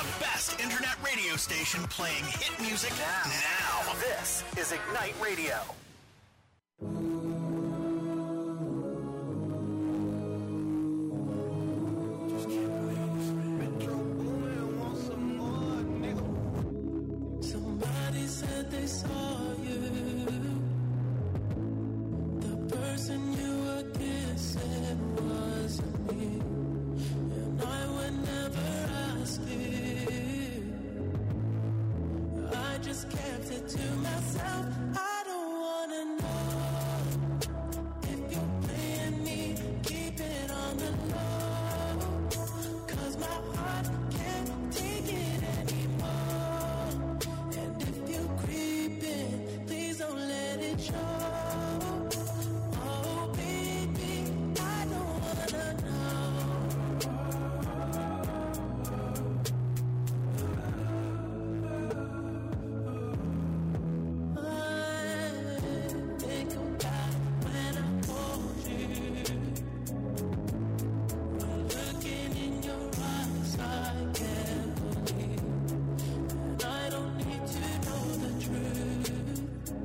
best internet radio station playing hit music now. This is Ignite Radio. Somebody said they saw you. The person you were kissing wasn't me. And I would never ask you. I just kept it to myself. I don't wanna know if you're playing me. Keep it on the low, 'cause my heart can't take it anymore. And if you're creeping, please don't let it show. Oh baby, I don't wanna know. Think about when I hold you. I'm looking in your eyes, I can't believe. And I don't need to know the truth.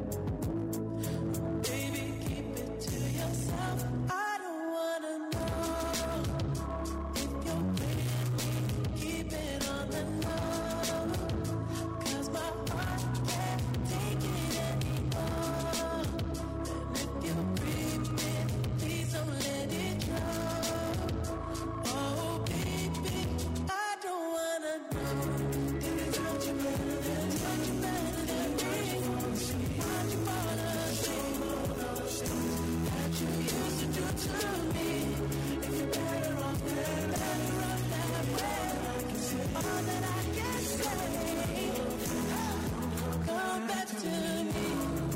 Baby, keep it to yourself. I don't wanna know if you're playing me. Keep it on the low, 'cause my heart can't take it anymore. And if you're creeping, please don't let it go. Oh baby, I don't wanna know. Did it touch you better than me? How'd you fall asleep? That you used to do to me. If you're better off that way. All that I can say, come back to me.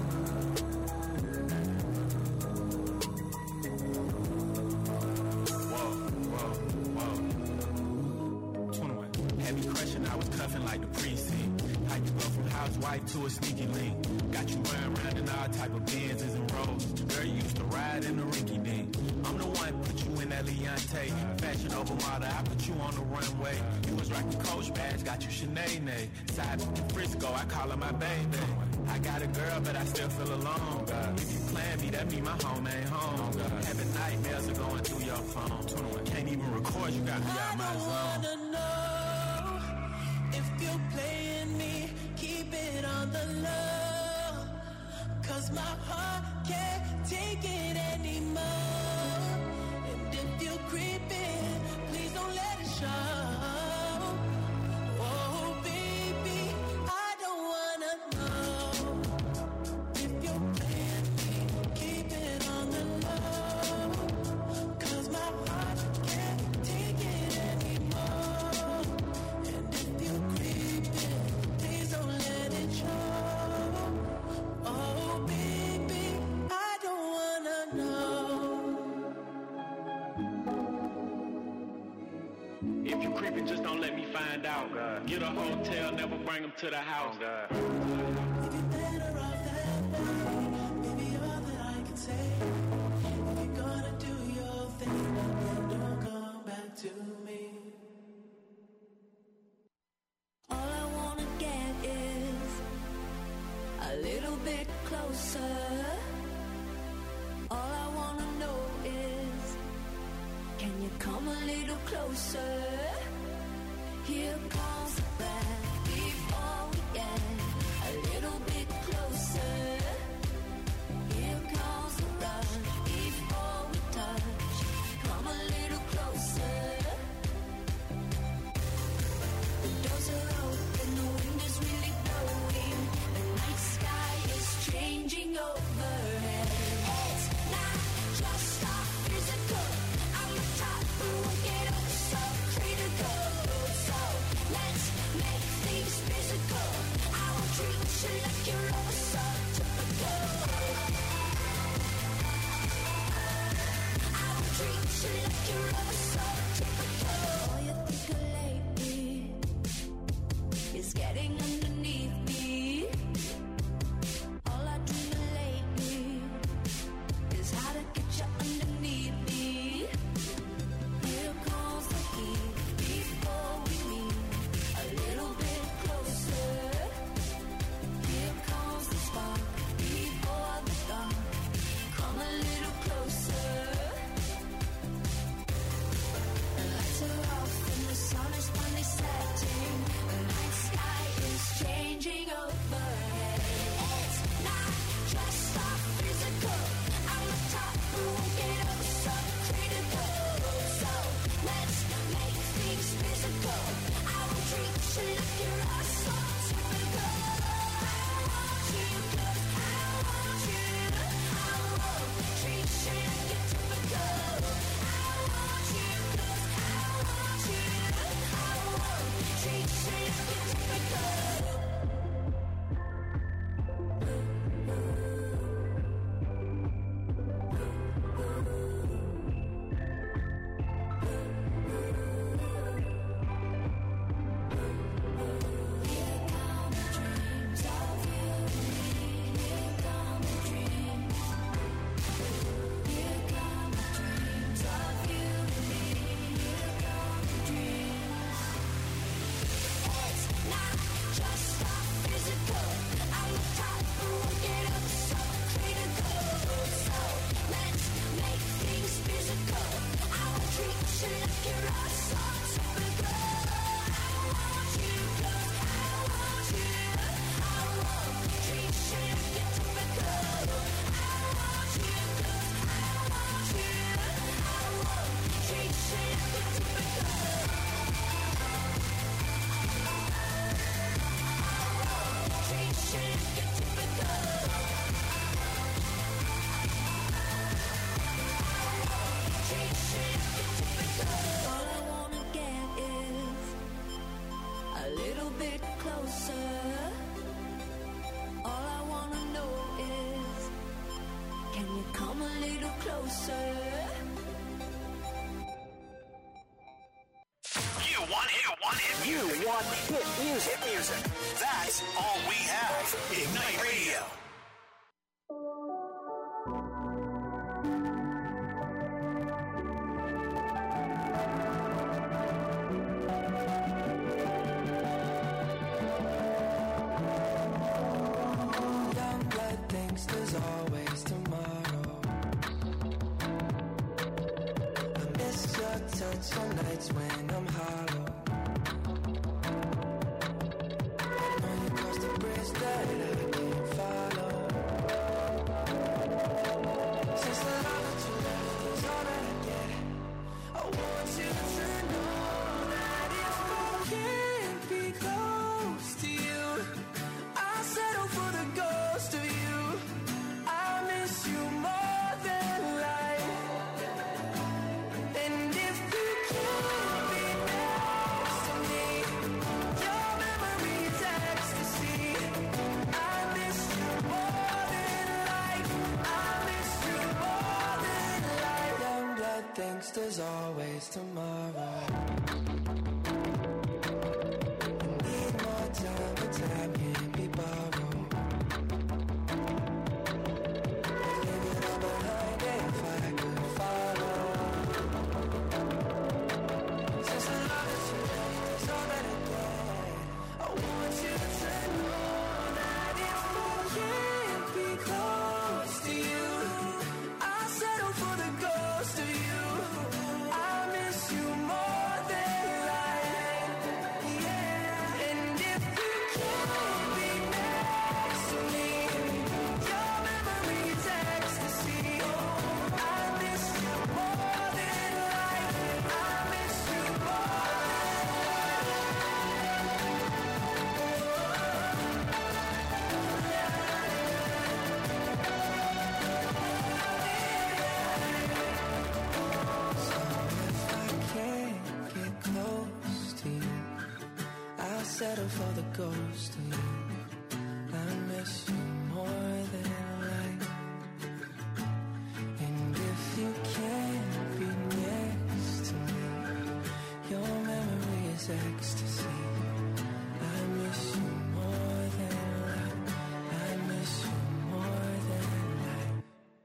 Whoa. 21. Had me crushing, I was cuffing like the precinct. How you go from housewife to a sneaky link? Got you running around in all type of Benzes and Rolls. Girl, you used to ride in the rinky dink. I'm the one put you in that Leontay. Fashion over model, I put you on the runway. You was rocking Coach bags, got you Sinead. Side in Frisco, I call her my baby. I got a girl, but I still feel alone. If you plan me, that mean my home ain't home. Having nightmares are going through your phone. Can't even record, you got me out my I don't zone. wanna know if you're playing me. Keep it on the low, 'cause my heart can't take it anymore. And if you're creeping, please don't let it show. Oh baby, I don't wanna know if you're playing me. Keep it on the low, 'cause my heart can't take it anymore. And if you're creeping, please don't let it show. Oh baby, I don't wanna know. If you creeping, just don't let me find out. Get a hotel, never bring them to the house. If you're better off that way, maybe all that I can say. If you're gonna do your thing, then don't come back to me. All I wanna get is a little bit closer. All I wanna know is, can you come a little closer? Here comes the band before we get a little bit closer. Here comes the rush before we touch. Come a little closer. The doors are open, the wind is really blowing. The night sky is changing overhead. It's not just our physical. I'm the type who will get up so critical. So let's make Hit music. Hit music. That's all we have. Ignite Radio. Young blood thinks there's always tomorrow. I miss your touch on nights when I'm hollow. When you cross the bridge that I can't follow. Since the love that you left is all that I get, I want you to know that if I can't be close to you, I'll settle for the ghost of you. I miss you more than life. And if you can't be next to me, your memory's ecstasy. I miss you more than life. I miss you more than life. Young blood thinks there's always tomorrow. Need more time, but time can't be borrowed. Leave it all behind if I could follow. Since the love that you left is all that I get, I want you to know that if I can't be close to you, I'll settle for the ghost of you. I miss you more than life. Yeah. And if you can't be next to me, your memory's ecstasy. I miss you more than life. I miss you more if I can't get close to you, I'll settle for the ghost of you. I miss you more than life. And if you can't be next to me, your memory is ecstasy. I miss you more than life. I miss you more than life.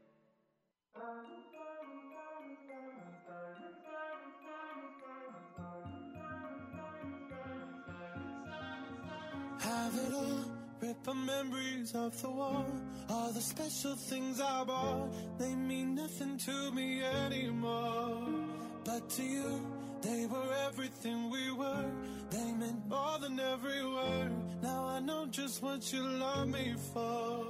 Have it all, rip the memories of the war. All the special things I bought, they mean nothing to me anymore. But to you, they were everything we were. They meant more than every word. Now I know just what you love me for.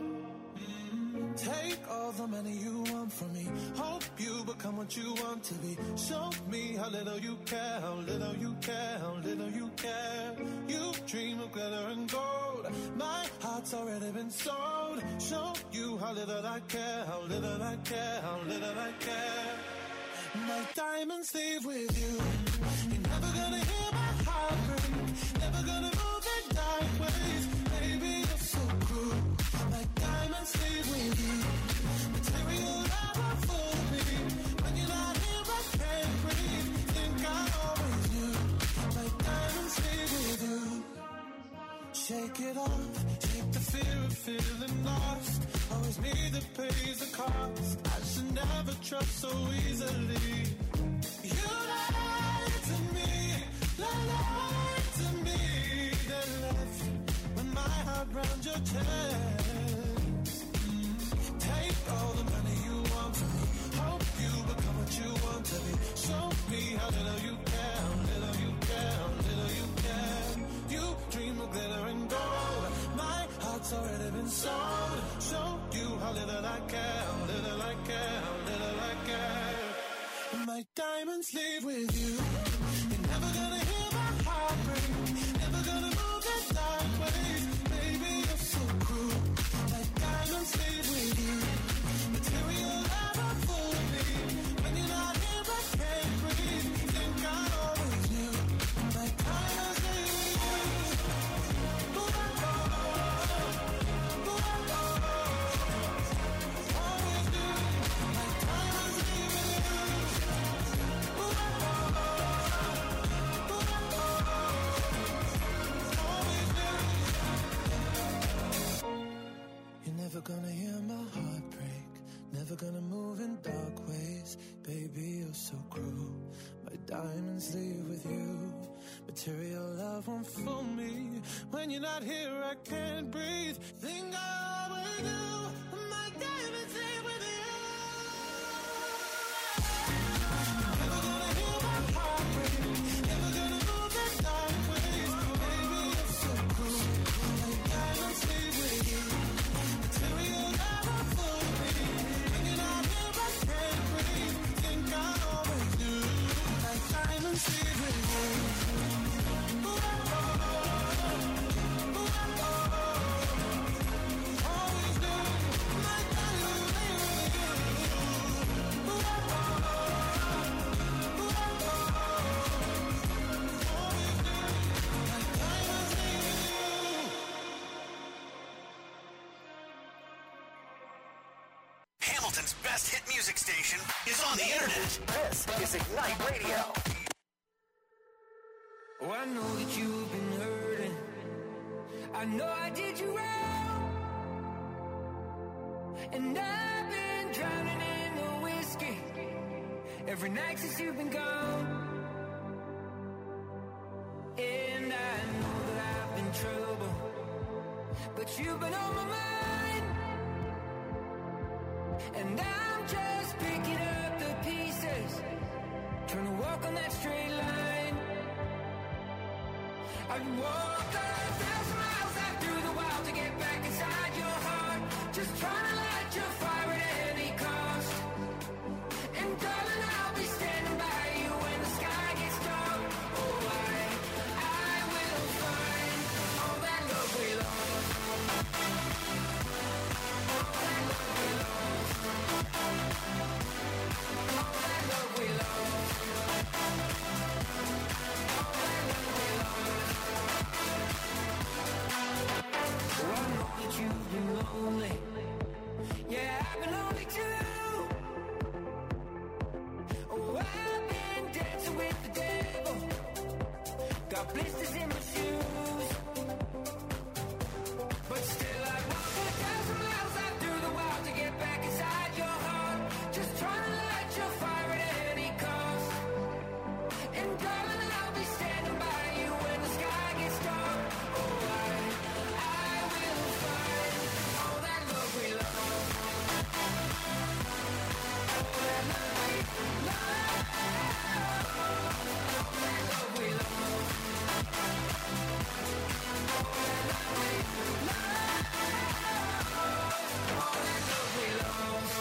Take all the money you want from me. Hope you become what you want to be. Show me how little you care, how little you care, how little you care. You dream of glitter and gold. My heart's already been sold. Show you how little I care, how little I care, how little I care. My diamonds leave with you. You're never gonna hear my heart break. Never gonna move in dark ways. Baby, you're so cruel. My diamonds leave with you. Material never fooled me. When you're not here, I can't breathe. Think I always knew. My diamonds leave with you. Shake it off. Shake the fear of feeling lost. Always me that pays the cost. I should never trust so easily. You lied to me. Lied to me. Then left with my heart round your chest. Take all the money you want from me. Hope you become what you want to be. Show me how little you care, how little you care, how little you care. You dream of glitter and gold. My heart's already been sold. Show you how little I care, how little I care, how little I care. My diamonds leave with you. You're never gonna hear my heart break. Never gonna move in dark ways. Baby, you're so cruel. My diamonds leave with you. Material never fooled me. When you're not here, I can't breathe. Think I always knew. My diamonds leave with you. Ooh, oh, oh. Ooh, oh, oh. Always knew. My diamonds leave with you. Ooh, oh, oh. don't fool me. When you're not here, I can't breathe. Think I always do. My diamonds leave with you. Never gonna hear my heart break. Never gonna move that dark ways. Baby, it's so cool. My diamonds leave with you. Material never fool me. When you're not here, I can't breathe. Think I always do. My diamonds leave with you. Hamilton's best hit music station is on the internet. This is Ignite Radio. Oh, I know that you've been hurting. I know I did you wrong. And I've been drowning in the whiskey every night since you've been gone. And I know that I've been trouble, but you've been on my mind. And I'm just picking up the pieces, trying to walk on that straight line. I'd walk 1,000 miles out through the wild to get back inside your heart. Just trying to light your fire at any cost. And darling, I'll be standing by you when the sky gets dark. Oh, I will find all that love we lost. All that love we lost. All that love we lost. All that love we lost. Oh, I know that you've been lonely. Yeah, I've been lonely too. Oh, I've been dancing with the devil. Got blisters in my shoes. But still I walk 1,000 miles out through the wild to get back inside your heart. Just trying to light your fire at any cost. And darling, I'll be standing by you when the sky gets dark. Oh, I will find all that love we lost. All that love we lost. All that love we lost. All that love we lost. All that love we lost.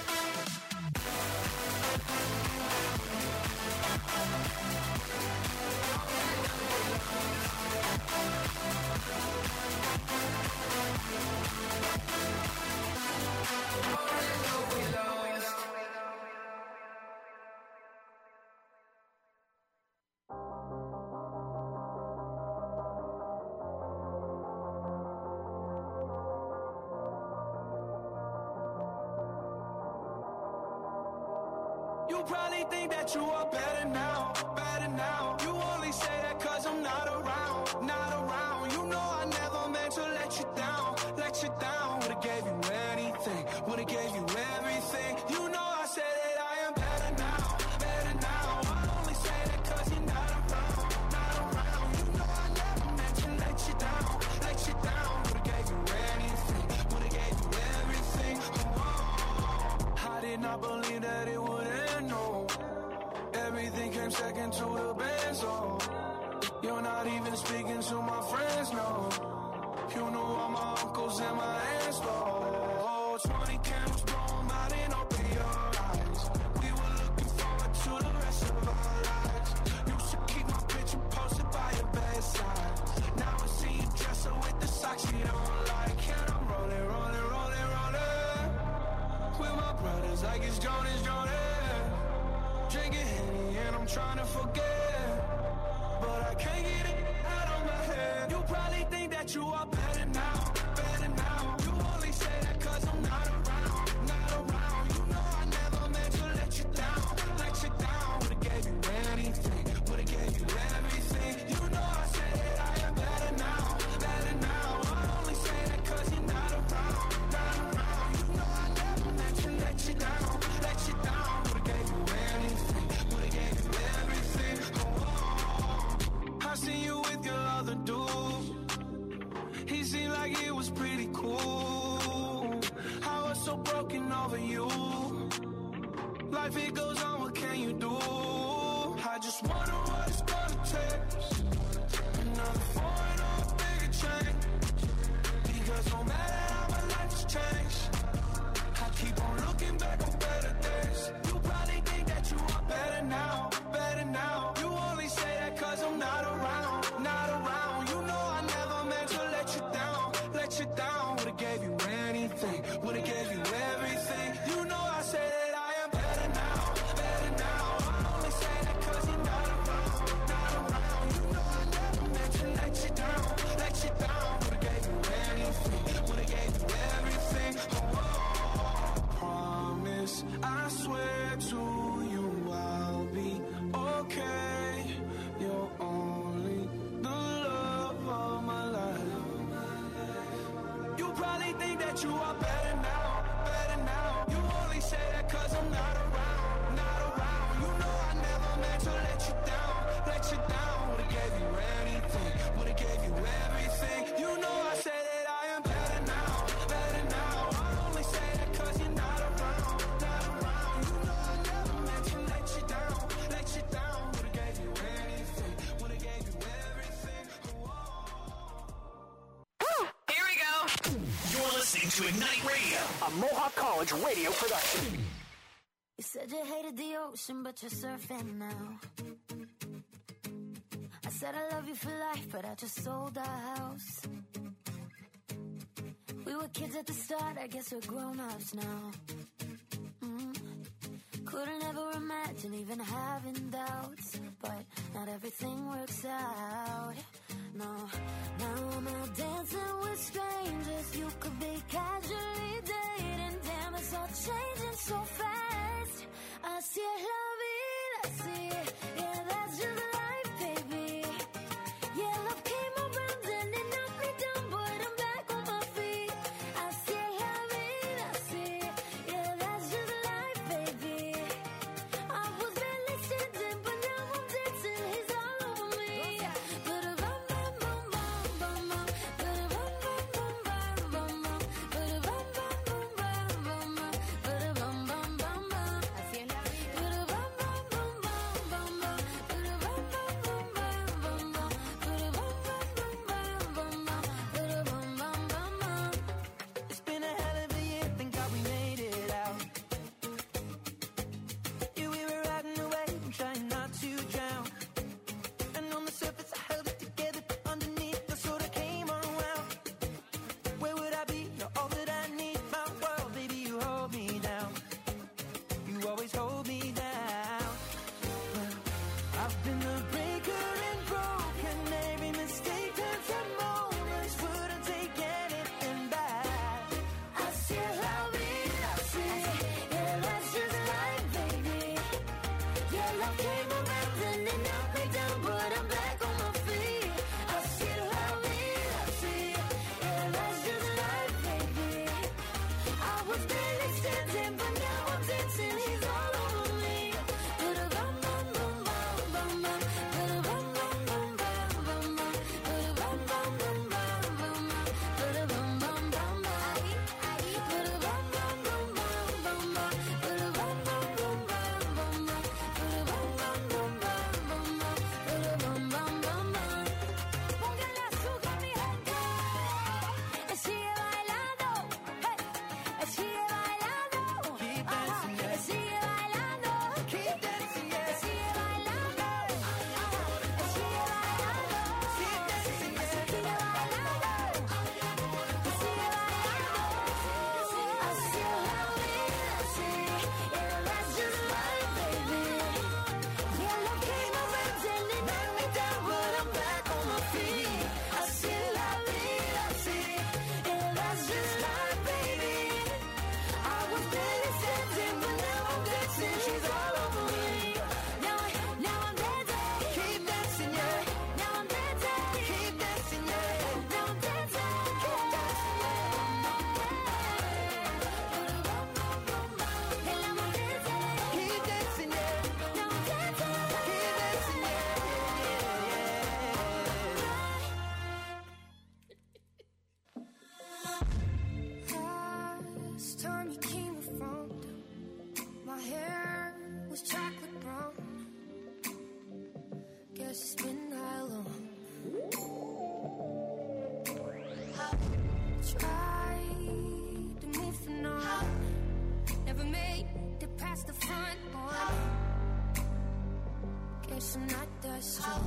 You probably think that you are better now, better now. You only say that cause I'm not around, not around. You know I never meant to let you down, let you down. Would've gave you anything, would've gave you everything. You know I said that I am better now, better now. I only say that cause you're not around, not around. You know I never meant to let you down, let you down. Would've gave you anything, would've gave you everything. Oh, I did not believe that it would end, no. Everything came second to the best, oh. You're not even speaking to my friends, no. You know all my uncles and my aunts, oh. 20 candles blown out and open your eyes. We were looking forward to the rest of our lives. Used to keep my picture posted by your bedside. Now I see you dressing with the socks you don't like. And I'm rolling, rolling, rolling, rolling with my brothers like it's Jonas, Jonas. Drinking Henny and I'm trying to forget, but I can't get it out of my head. You probably think that you are better now, better now. You only say that cause I'm not around, not around. You know I never meant to let you down, let you down. Would've gave you anything, would've gave you everything. You know I said that I am better now, better now. I only say that cause you're not around, not around. You know I never meant to let you down, let you down. Would've gave you anything, would've gave you everything. Oh, I seen you with your other life it goes on, what can you do? I just wonder what it's gonna take. Another foreign or a bigger change. Because no matter how my life has changed, I keep on looking back on better days. You probably think that you are better now, better now. You only say that cause I'm not around, not around. You know I never meant to let you down, let you down. Would've gave you anything, would've gave you everything. You know I say that I am better now, better now. I only say that cause you're not around, not around. You know I never meant to let you down, let you down. Would've gave you anything, would've gave you everything. Promise, I swear to you I'll be okay. You're only the love of my life. You probably think that you are better now, better now. You only say that cause I'm not around, not around. You know I never meant to let you down, let you down. Would've gave you anything, would've gave you everything. You know I say that I am better now, better now. I only say that cause you're not around, not around. You know I never meant to let you down, let you down. Would've gave you anything, would've gave you everything. Here we go. You're listening to Ignite Radio, A Mohawk College radio production. You said you hated the ocean, but you're surfing now. I said I love you for life, but I just sold our house. We were kids at the start, I guess we're grown-ups now. Couldn't ever imagine even having doubts, but not everything works out. No, now I'm out dancing with strangers. You could be casually dating. Damn, it's all changing so fast. Así es la vida, así. Yeah, that's just life, baby. Yeah, love came around and it knocked me down, but I'm back on my feet. Así es la vida, así. Yeah, that's just life, baby. I was barely standing, but now I'm dancing. He's all over me. But a bum bum bum bum bum bum. But a bum bum bum bum bum. some night dust. I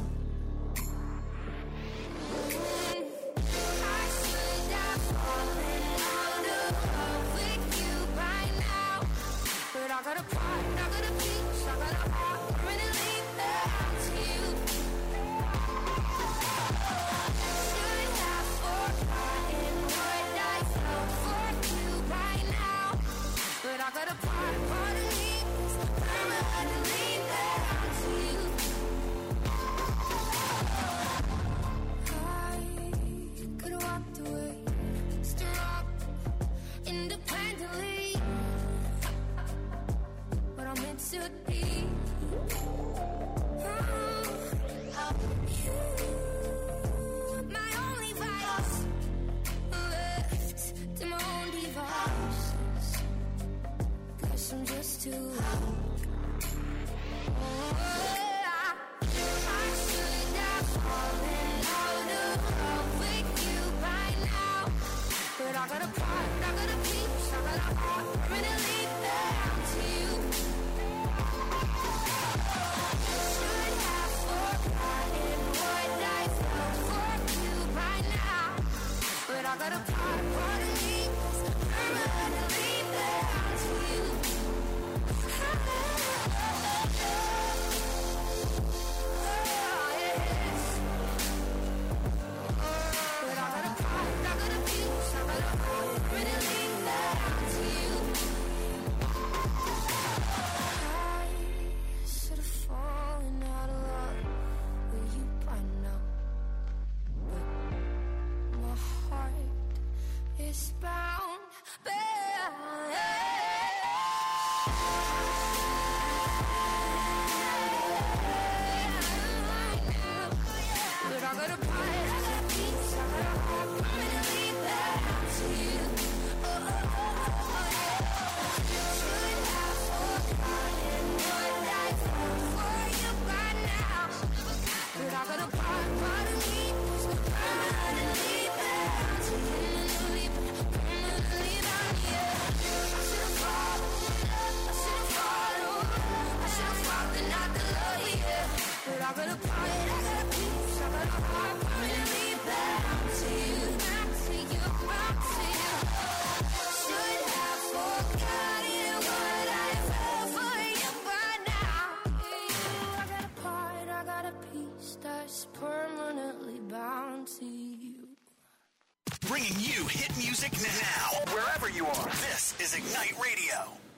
should have fallen out of love with you by now, but I got a pride, I got a peace, I got a heart permanently bound to you. Should have forgotten what I felt for you by now, but I got a part of me that's permanently bound to you. I could have walked away, stood up independently, but I'm in too deep. You, my only vice, left to my own devices. Guess I'm just too weak. I should have fallen out of love with you by now, but I got a pride, I got a peace, I got a heart permanently bound to you. Should have forgotten what I felt for you by now, but I got a part of me that's permanently bound to you. But I got a part, I got a piece, I got a heart permanently bound to you. I should have fallen out of love with you by now, but my heart is bound, but I got a part, I got a piece, I got a heart permanently bound to you. Should have forgotten what I felt for you by now, but I got a part of me that's permanently bound to you. Permanently bound to you. I should have fallen, I should have fallen, I should have fallen out the love, yeah. But I got a part, I got a piece, I got a heart permanently bound to you, bound to you, bound to you. Should have forgotten what I felt for you by now. I got a part, I got a piece that's permanently bound to you. Bringing you hit music now, wherever you are. This is Ignite Radio.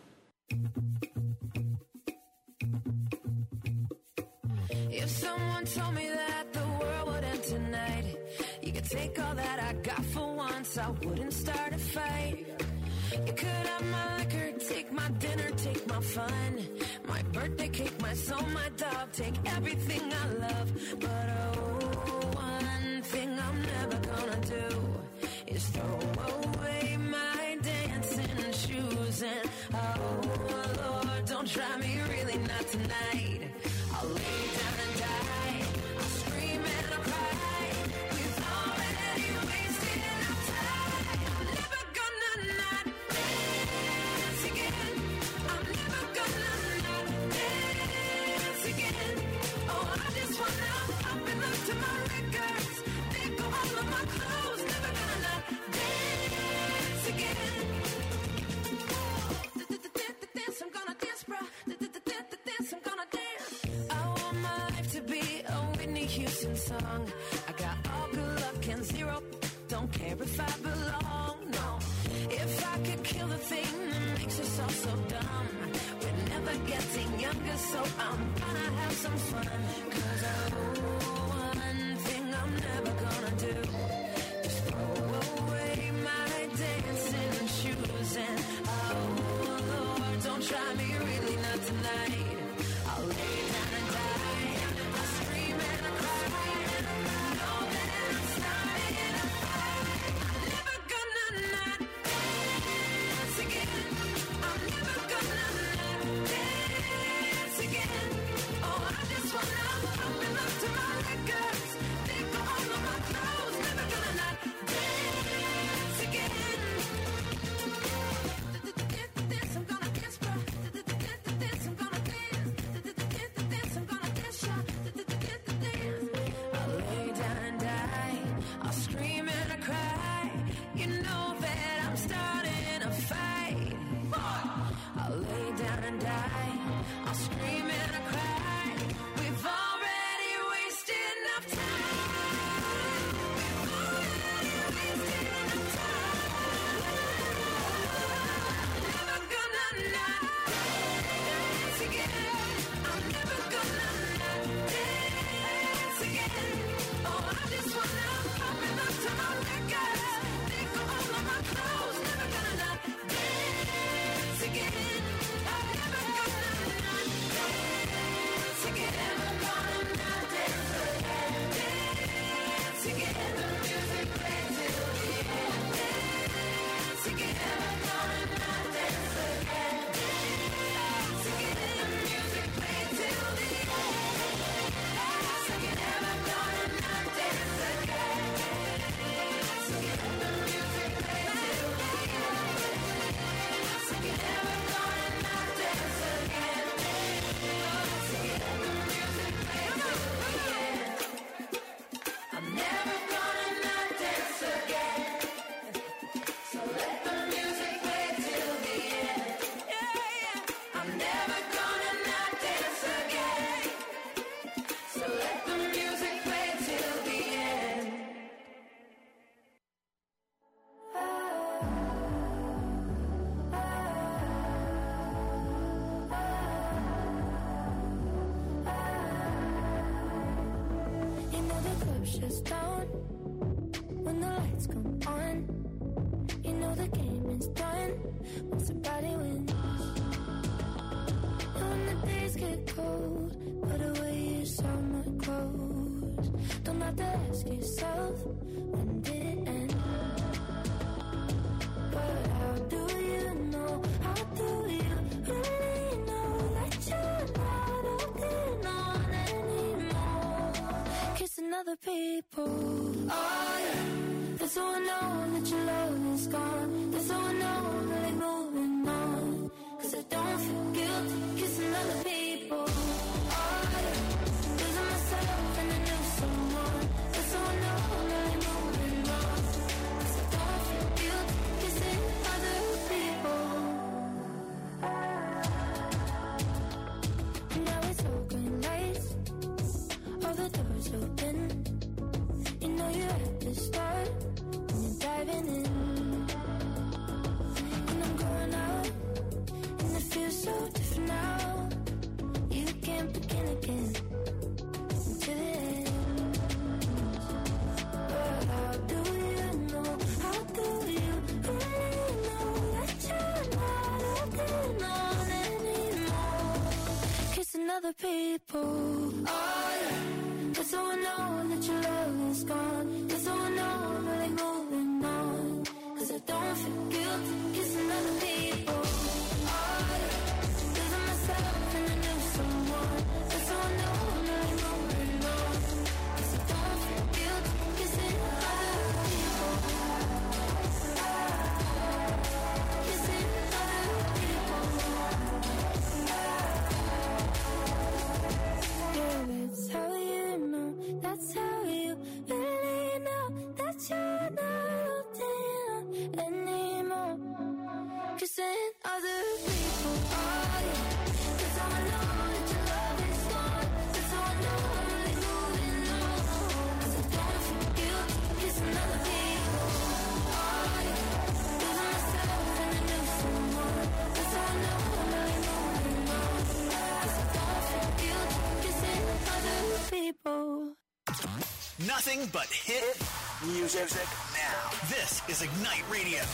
If someone told me that the world would end tonight, you could take all that I got for once, I wouldn't start a fight. You could have my liquor, take my dinner, take my fun, my birthday cake, my soul, my dog, take everything I love. But oh, one thing I'm never gonna do is throw away my dancing shoes. And oh Lord, don't try me, really not tonight. I'll lay down and die, I'll scream and I'll cry. We've already wasted our time. I'm never gonna not dance again. I'm never gonna not dance again. Oh, I just wanna up and look to my records, pick up all of my clothes. Never gonna not dance again. Dance, I'm gonna dance, bro. Dance, I'm gonna dance. I want my life to be a Whitney Houston song. I got all good luck and zero. Don't care if I belong, no. If I could kill the thing that makes us all so dumb, we're never getting younger, so I'm gonna have some fun. 'Cause one thing I'm never gonna do is throw away my dancing shoes. And oh Lord, don't try me, really not tonight. I'll lay down and die, I'll scream and I'll cry. Know that I'm starting a fight. I'm never gonna not dance again. I'm never gonna not dance again. Oh, I just wanna house shuts down, when the lights come on, you know the game is done when somebody wins. And when the days get cold, put away your summer clothes. Don't have to ask yourself, when did it end? But how do you know, how do you really know that you're not holding on anymore? Kissing other people, oh yeah. That's how I know that your love is gone. That's how I know I'm really moving on. 'Cause I don't feel guilty kissing other people, oh yeah. Losing myself in a new someone. That's how I know I'm really moving on. 'Cause I don't feel guilty kissing other people. And now it's all green lights, all the doors open. You know you're at the start, and you're diving in. And I'm going out, and it feels so different now. You can't begin again until the end. But how do you know, how do you really know that you're not holding on anymore? Kissing other people, oh yeah. That's how I know that your love is gone. That's how I know I'm really moving on. 'Cause I don't feel guilty kissing other people, oh yeah. Losing myself in a new someone. That's how I know I'm really moving on. 'Cause I don't feel guilty kissing other people. Kissing other people. Yeah, that's how you know, that's how you really know that you're not holding on anymore. Kissing other people, oh yeah. That's how I know that your love is gone. That's how I know I'm really moving on. 'Cause I don't feel guilty kissing other people, oh yeah. Losing myself in a new someone. That's how I know I'm really moving on. 'Cause I don't feel guilty kissing other people. Nothing but hit music now. This is Ignite Radio.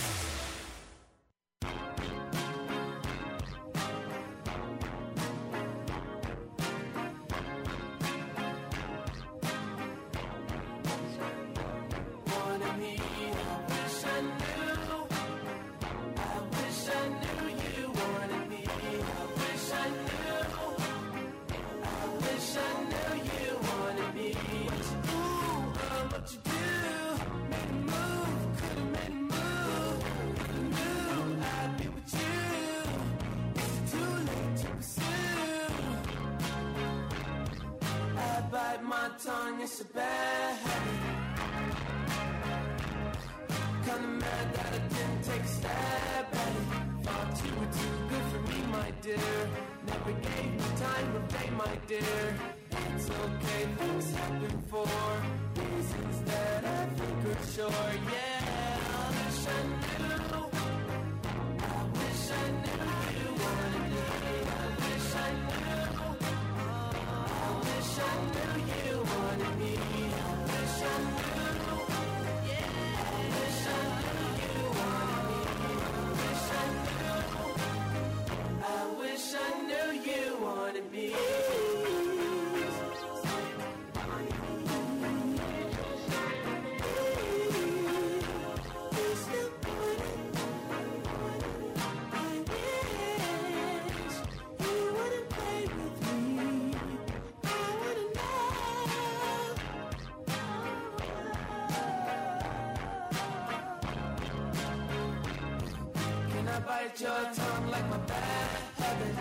Wanted me, I wish I knew. I wish I knew you wanted me. I wish I knew. I wish I knew you wanted me. Ooh, what you do? Made a move, could've made a move. If I knew I'd be with you. Is it too late to pursue? I bite my tongue, it's a bad habit. Kinda mad that I didn't take a stab at it. Thought you were too good for me, my dear. Never gave me time of day, my dear. It's okay, things happen for reasons that I think are sure. Yeah, I wish I knew. I wish I knew you wanted me. I wish I knew. I wish I knew you wanted me. I wish I knew. I wish I knew you wanted me. I wish I knew. I wish I knew you wanted me. Bite your tongue like my bad habit.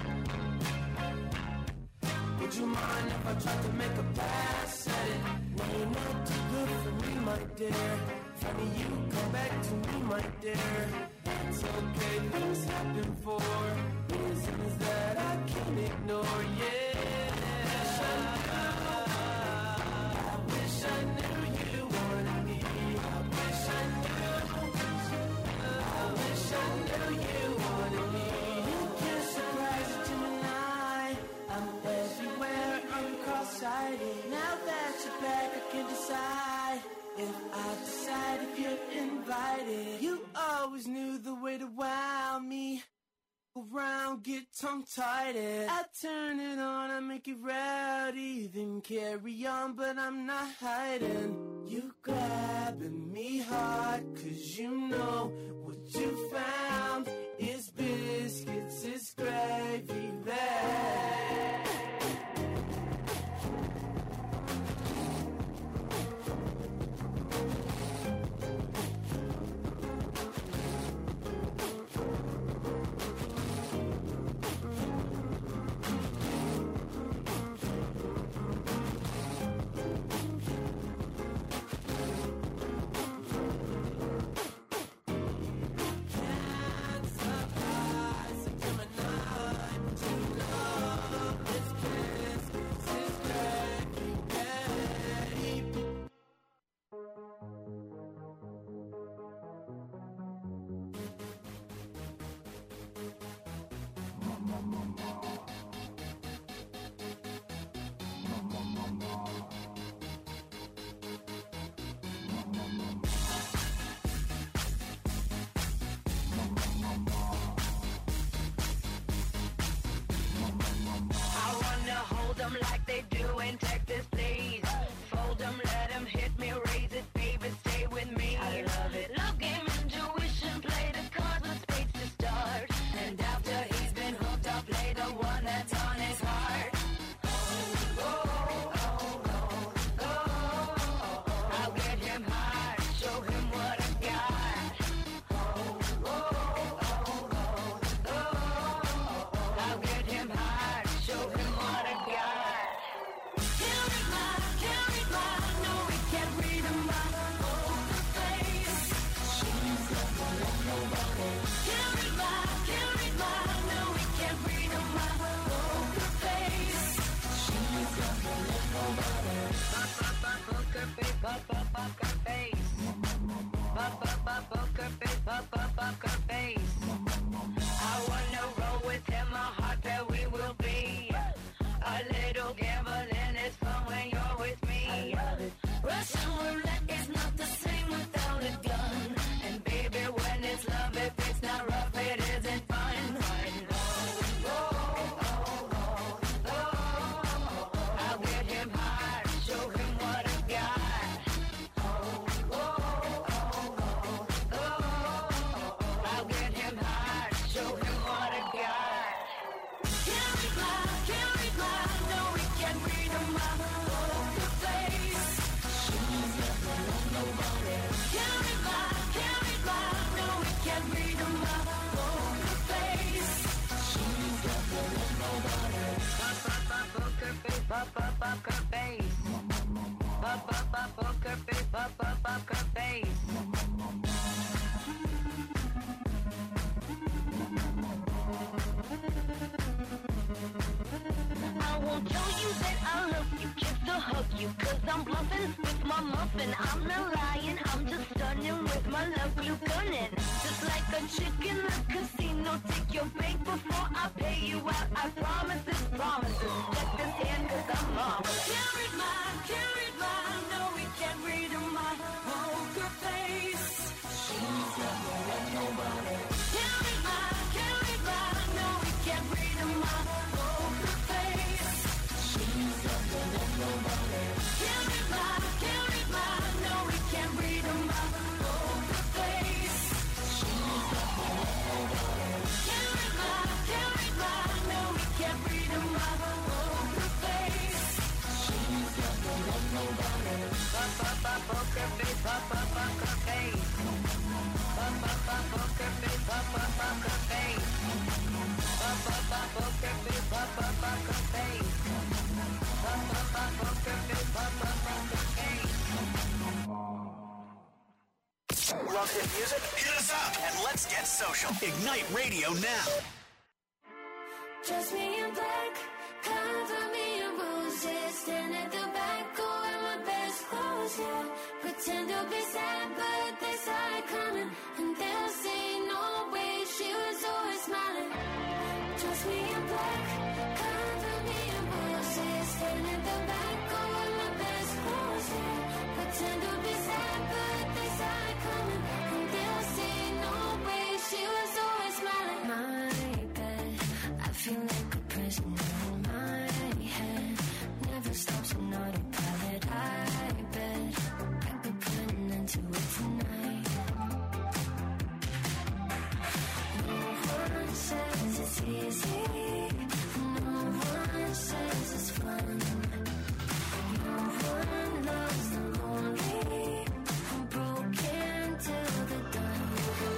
Would you mind if I tried to make a pass at it? No, you're not too good for me, my dear. Funny you come back to me, my dear. It's okay, things happen for reasons that I can't ignore. Yeah, I wish I knew you wanted me. I wish I knew. I wish I knew you wanted me. You can't surprise a Gemini. I'm everywhere, I'm cross-sighted. Now that you're back, I can decide. always knew the way to wow me. Around, get tongue-tied, I turn it on, I make it rowdy, then carry on, but I'm not hiding. You grabbing me hard, 'cause you know what you found is biscuits, is gravy there. Like they do in Texas, please. Fold them, let them hit me, raise it, baby, stay with me. I love it. Love game, intuition, play the cards with spades to start. And after he's been hooked, I'll play the one that's on his heart. I'll get him high, show him what I got. I'll get him high, show him what I got. Poker face. I wanna roll with him, a heart that we will be. A little gambling is fun when you're with me. Russian roulette is not the same without a gun. And baby, when it's love, if it's not rough, it isn't fun. I'll get him high, show him what I got. I'll get him high, show him what I got. Can't read my, no, we can't read him my poker face. She's never let nobody. Can't read my, no, we can't read him my poker face. She's never let nobody. Poker face, poker face. Poker face, poker face. I won't tell you that I love you, kiss or hug you, 'cause I'm bluffing with my muffin. I'm not lying, I'm just stunning with my love glue gunning. Just like a chick in the casino, take your bait before I pay you out. I promise this, promises. Check this hand 'cause I'm marvelous. Can't read my, no, we can't read my poker face. She's never let nobody. Can't read my, no, we can't read my poker face. She's never let nobody. Can't read my, no, we can't read my poker face. She's never let nobody. Can't read my, no, we can't read my poker face. She's never let nobody. Poker face, poker face. Poker face, poker face. Poker face, Love hit music? Hit us up and let's get social. Ignite Radio now. Just me in black, cover me in roses. Stand at the back, go in my best clothes, yeah. Pretend to be sad, but they saw it coming. And they'll say, no way, she was always smiling. Just me in black, cover me in roses. Stand at the back, go in my best clothes, yeah. Pretend to be sad, but they saw it coming. And they'll say, no way. says it's easy. No one says it's fun. No one loves the lonely. I'm broken till the dawn.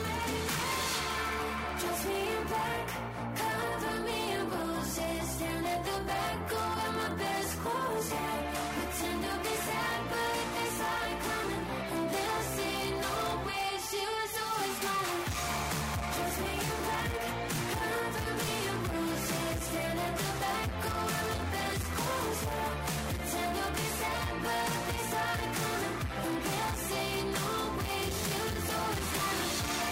Dress me in black, cover me in roses. Stand at the back, go wear my best clothes. Yeah, pretend to be sad, but they saw it coming, and they'll see no way. She was always mine. Dress me in black, cover me in roses. Stand at the back, go wear my best clothes. Yeah, pretend to be sad, but they saw it coming, and they'll see no way. She was always mine.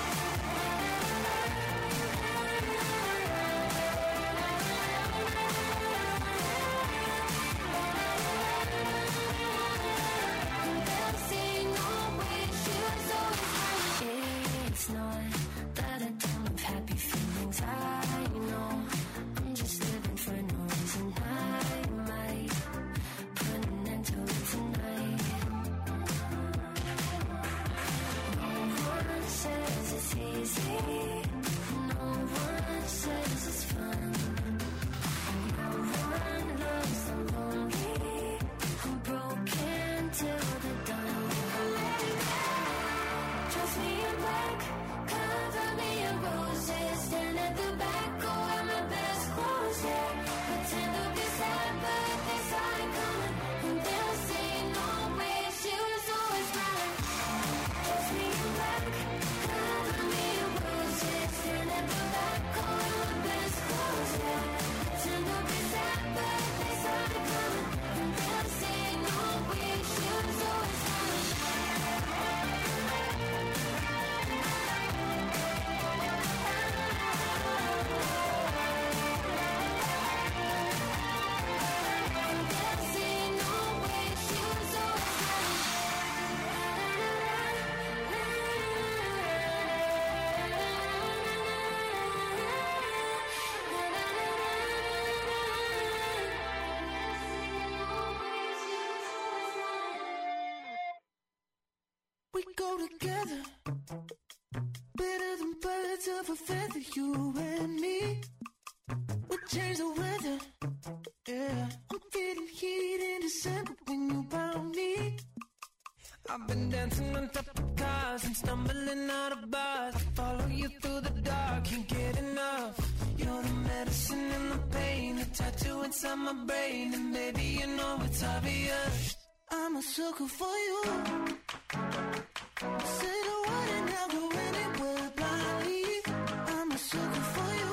It's not that I don't have happy feelings. I know I'm just living for no reason. I might put an end to it tonight. No one says it's easy. No one says it's fun. No one loves the lonely. I'm broken till the dawn. Dress me in black, cover me in roses. Stand at the back, go wear my best clothes. Yeah, pretend to be sad, but they saw it coming, and they'll see no way. She was always mine. Dress me in black, cover me in roses. Stand at the back, go wear my best clothes. Yeah, pretend to be sad, but they saw it coming, and they'll see no way. She was always mine. We go together, better than birds of a feather, you and me. We change the weather, yeah. I'm feeling heat in December when you found me. I've been dancing on top of cars and stumbling out of bars. I follow you through the dark, can't get enough. You're the medicine and the pain, the tattoo inside my brain, and baby you know it's obvious. I'm a sucker for you. Say the word and I'll go anywhere blindly. I'm a sucker for you.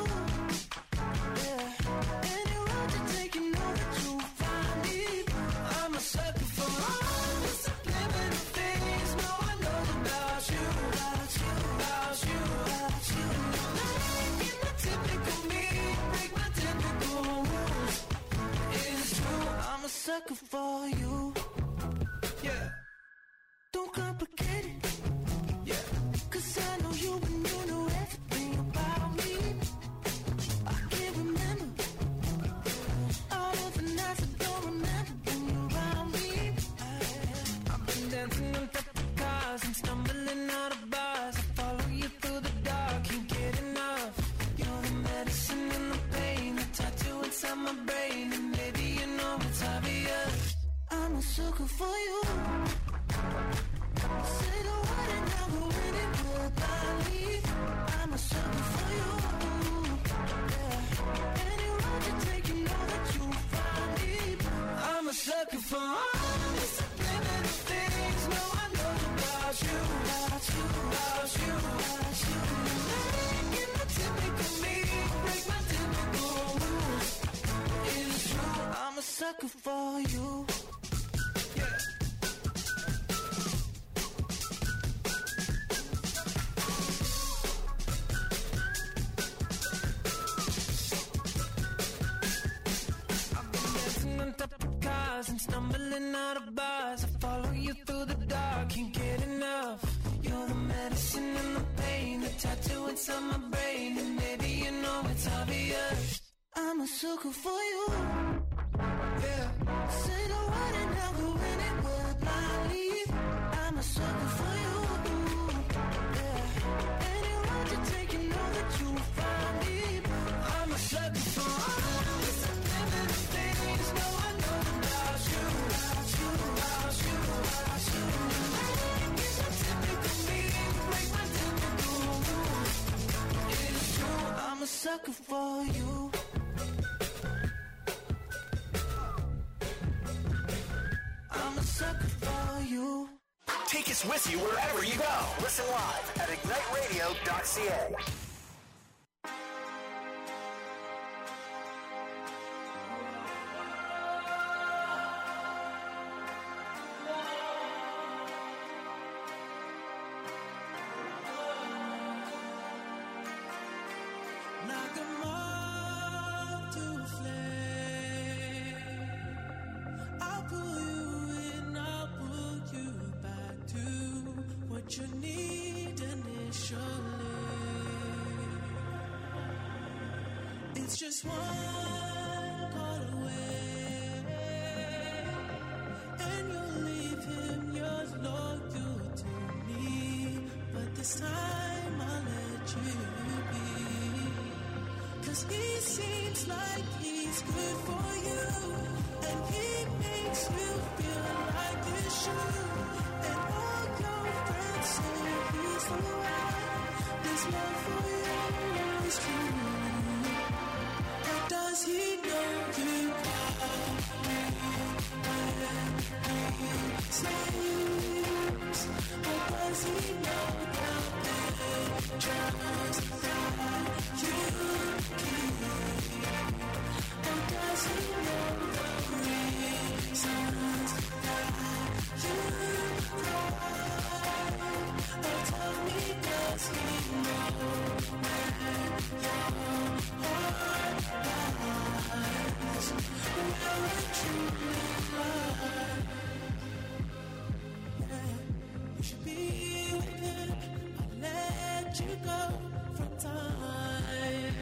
Yeah, any road you take, you know that you'll find me. I'm a sucker for all the subliminal things no one knows about you, about you, about you, about you. Like the typical me, break my typical rules. It's true, I'm a sucker for you. yeah, Don't complicate it, yeah. 'cause I know you and you know everything about me. I can't remember all of the nights I don't remember when you're around me. I've been dancing on top of cars and stumbling out of bars. I follow you through the dark, can't get enough. You're the medicine and the pain, the tattoo inside my brain, and maybe you know it's obvious. I'm a sucker for you. Say the word and I'll go anywhere blindly. I'm a sucker for you. Yeah, any road you take, you know that you'll find me. I'm a sucker for all the subliminal things no one knows about you, about you, about you, about you. Like the typical me, break my typical rules. It's true, I'm a sucker for you. yeah. I've been dancing on top of cars and stumbling out of bars. I follow you through the dark, can't get enough. You're the medicine and the pain, the tattoo inside my brain, and maybe you know it's obvious. I'm a sucker for you. Yeah, Say the word and I'll go anywhere blindly. I'm a sucker for you. Yeah, any road you take, you know that you'll find me. sucker for you. I'm a sucker for you. Take us with you wherever you go. Listen live at igniteradio.ca. Like a moth to a flame, I'll pull you in, I'll pull you back to what you need initially. It's just one call away, and you'll leave him yours loyal to me. But this time I'll let you be. 'Cause he seems like he's good for you, and he makes you feel like you should. And all your friends say he's the one. This love for you is true. But does he know you call me when he sleeps? Or does he know the pictures that you keep? Or does he know the reasons that you cry? Or tell me, does he know where your heart lies? Where it truly lies? Yeah, you should be with him. I'll let you go from time.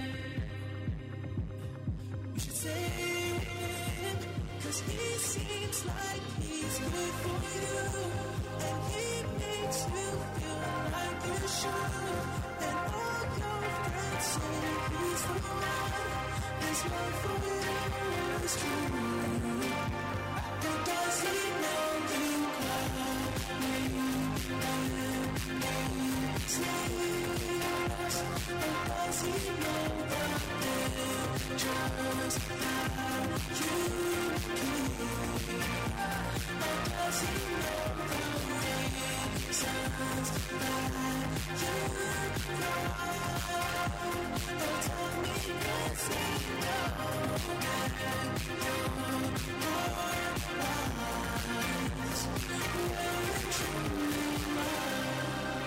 You should stay with him, 'cause he seems like he's good for you, and he makes you feel like you should. And all your friends say he's the one. His love for you is true. But does he know you call me when he sleeps? Or does he know the pictures that you keep? Or does he know the reasons that you cry? Or tell me, does he know where your heart lies? Where it truly lies?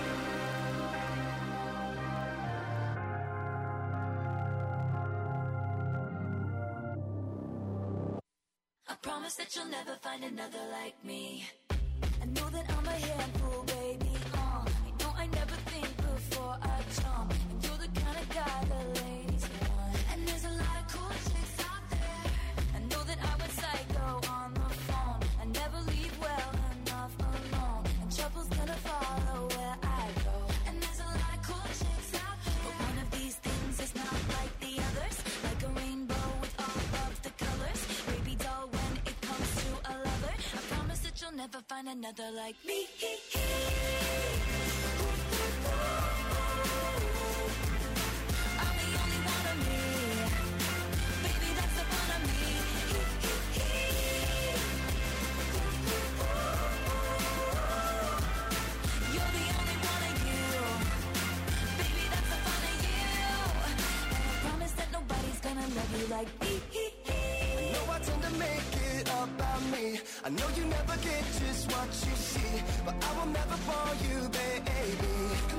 I promise that you'll never find another like me. I know that I'm a handful, baby. I know I never think before I jump. And you're the kind of guy the ladies want. And there's a lot of cool chicks out there. I know that I went psycho on the phone. I never leave well enough alone. And trouble's gonna follow where I go. And there's a lot of cool chicks out there. But one of these things is not like the others. Like a rainbow with all of the colors. Baby doll, when it comes to a lover, I promise that you'll never find another like me. I'm the only one of me. Baby, that's the one of me. You're the only one of you. Baby, that's the fun of you. And I promise that nobody's gonna love you like me. I know I tend to make it about me. I know you never get just what you see, but I will never fall you, baby.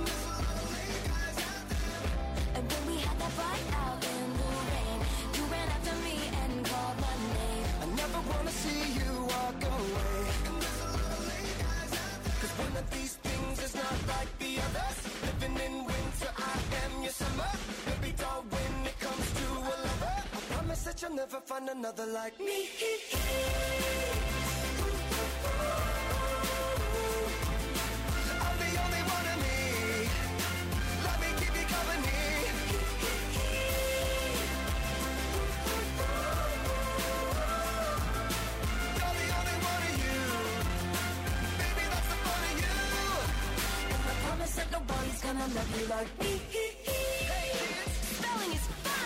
And when we had that fight out in the rain, you ran after me and called my name. I never wanna see you walk away. 'Cause one of these things is not like the others. Living in winter, I am your summer. Baby doll, when it comes to a lover, I promise that you'll never find another like me. I'm the only one of me. Let me keep you company. You're the only one of you. Baby, that's the fun of you. And I promise that nobody's gonna love you like me. Spelling is fun.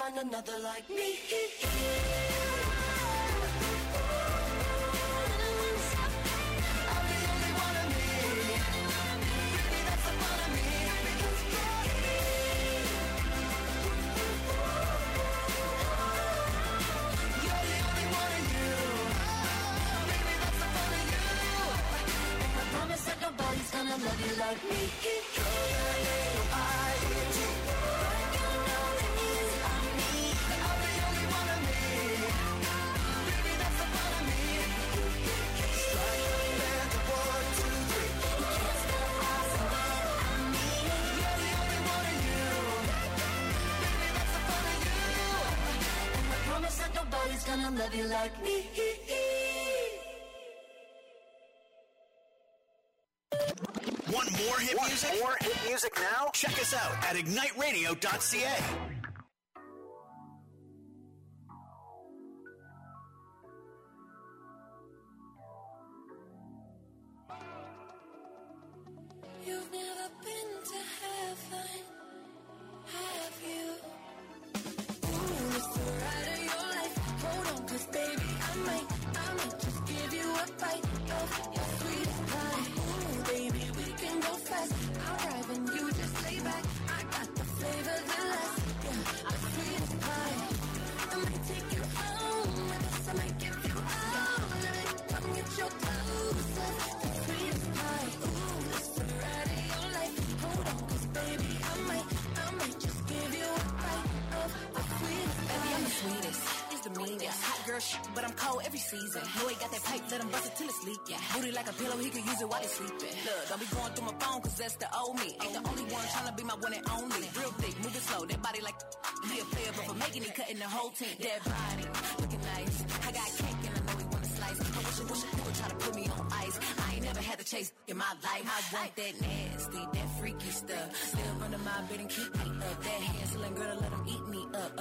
find another like me. I'm the only one of me. Baby, that's the fun of me. Because you're the only one of you. Baby, that's the fun of you. And I promise that nobody's gonna love you like me. Nobody's gonna love you like me. Want more hit music? More hit music now? Check us out at igniteradio.ca. You've never been to heaven, have you? Ooh, it's the ride of your life. Hold on, 'cause baby, I might just give you a bite of your sweetest pie. Ooh, baby, we can go fast. I'll drive and you just lay back. I got the flavor that lasts. Yeah, the sweetest pie. I might take you home with us. I might give you all of it. Come get your clothes off. The sweetest pie. Ooh, it's the ride of your life. Hold on, 'cause baby, I might just give you a bite of the sweetest pie. Baby, I'm the sweetest. It's the meanest. Hot girl shit, but I'm cold every season. Know he got that pipe, let him bust it till it's leak. Yeah. Booty like a pillow, he could use it while he's sleeping. Look, don't be going through my phone, 'cause that's the old me. Ain't the only one tryna be my one and only. Real thick, moving slow, that body like he a player, but for making it, cutting the whole team. That body, looking nice. I got cake and I know he wanna slice. I wish you would try to put me on ice. I ain't never had to chase in my life. I want that nasty, that freaky stuff. Still under my bed and keep me up. That Hansel girl, let him eat me up.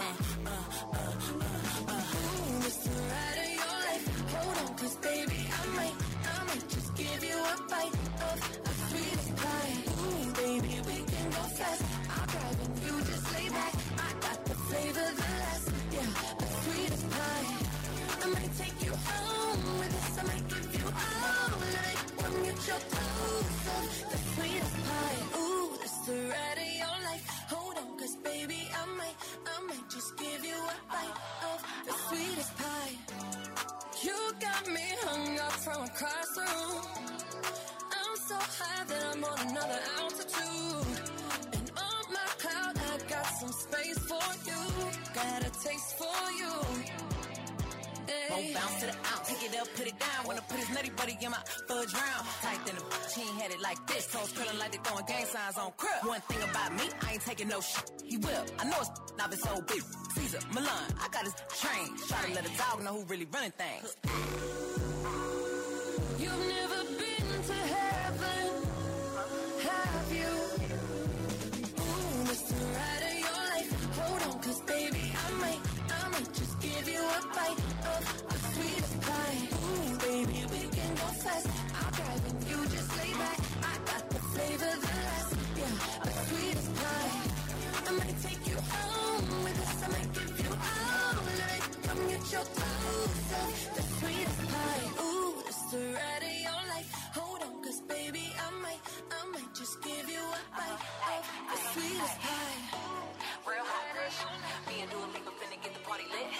Ooh, it's the ride of your life. Hold on, 'cause baby, I might just give you a bite of the sweetest pie. Ooh, baby, we can go fast. I'll drive and you just lay back. I got the flavor that lasts. Yeah, the sweetest pie. I might take you home with us. I might give you all of it. Come get your clothes off. The sweetest pie. Ooh, it's the ride of your life. Hold on, 'cause baby, I might just give you a bite of the sweetest pie. You got me hung up from across the room. I'm so high that I'm on another altitude. And on my cloud, I got some space for you. Got a taste for you. Won't bounce to the ounce. Pick it up, put it down. Wanna put his nutty buddy in my fudge round. Tight than a she ain't had it like this. Toes curling like they throwing gang signs on crib. One thing about me, I ain't taking no shit. He will. I know it's I've been so big. Caesar, Milan, I got his train. Try to let a dog know who really running things. You've never been to heaven, have you? Ooh, it's the ride of your life. Hold on, 'cause baby, I might just give you a bite of the sweetest pie. Ooh, baby, we can go fast. I'll drive and you just lay back. I got the flavor that lasts. Yeah, the sweetest pie. I might take you home with us. I might give you all of it. Come get your clothes off. The sweetest pie. Ooh, it's the ride of your life. Hold on, 'cause baby, I might just give you a bite of the sweetest pie. Real hot girl, me and Dua Lipa finna get the party lit.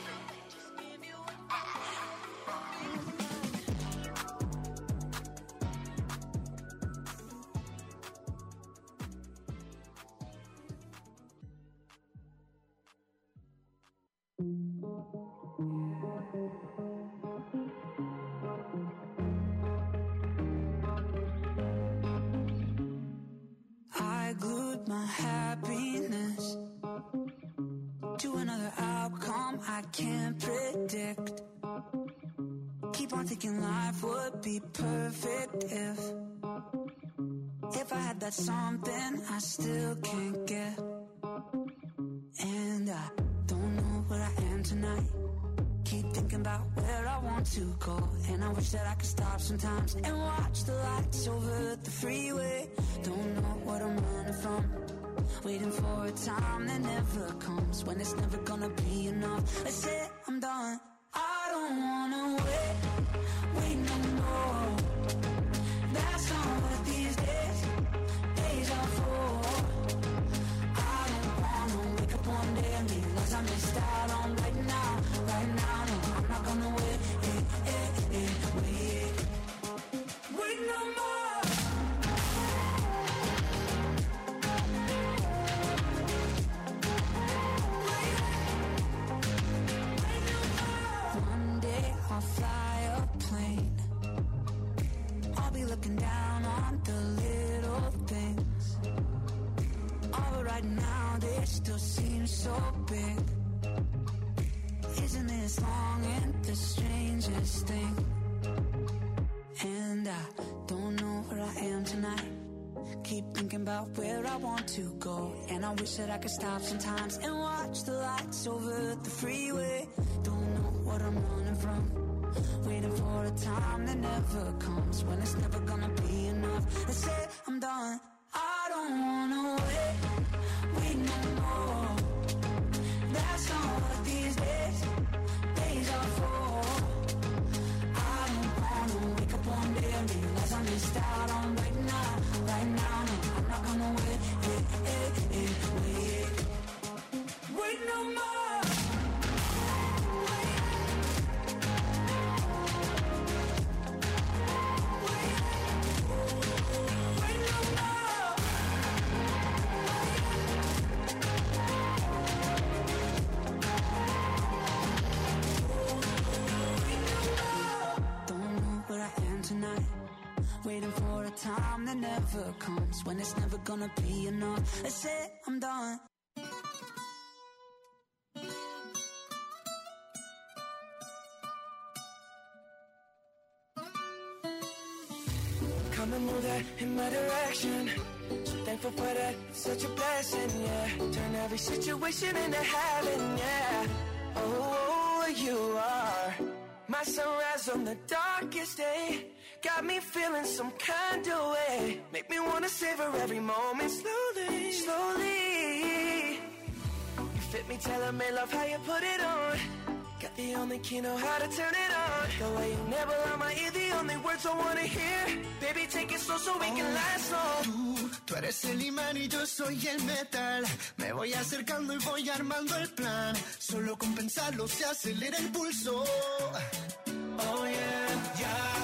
I glued my happiness to another outcome I can't predict. Keep on thinking life would be perfect if I had that something I still can't get. And I don't know where I am tonight. Keep thinking about where I want to go, and I wish that I could stop sometimes and watch the lights over the freeway. Don't know what I'm running from, waiting for a time that never comes, when it's never gonna be enough. I said I'm done. I don't wanna wait no more. That's not what these days are for. I don't wanna wake up one day and realize I missed out on right now, no, I'm not gonna wait no more. One day I'll fly a plane. I'll be looking down on the little things. Oh, but right now they still seem so big. Isn't this long and the strangest thing? And I don't know where I am tonight. Keep thinking about where I want to go, and I wish that I could stop sometimes and watch the lights over the freeway. Don't know what I'm running from, waiting for a time that never comes, when it's never gonna be enough. I said I'm done. I don't wanna wait no more. That's not what these days are for. I don't wanna wake up one day and realize I missed out on right now, no, I'm not gonna wait no more. Tonight, waiting for a time that never comes, when it's never gonna be enough. I said I'm done. Come and move that in my direction. So thankful for that, it's such a blessing, yeah. Turn every situation into heaven, yeah. Oh, you are my sunrise on the darkest day. Got me feeling some kind of way. Make me wanna savor every moment slowly, slowly. You fit me, tailor-made, love how you put it on. Got the only key, know how to turn it on. The way you never on my ear, the only words I wanna hear. Baby, take it slow so we can last long. Tú eres el imán y yo soy el metal. Me voy acercando y voy armando el plan. Solo con pensarlo se acelera el pulso. Oh yeah, yeah.